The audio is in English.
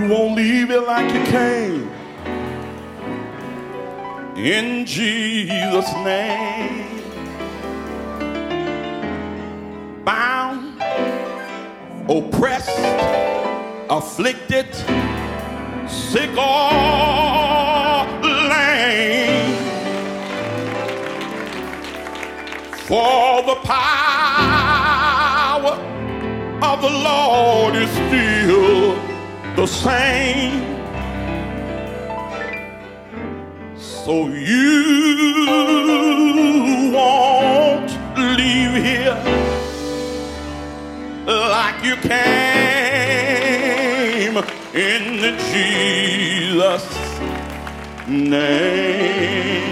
won't leave it like you came. In Jesus' name. Bound, oppressed, afflicted, sick or lame, for the power of the Lord is still the same. So you won't leave here like you came, in Jesus' name.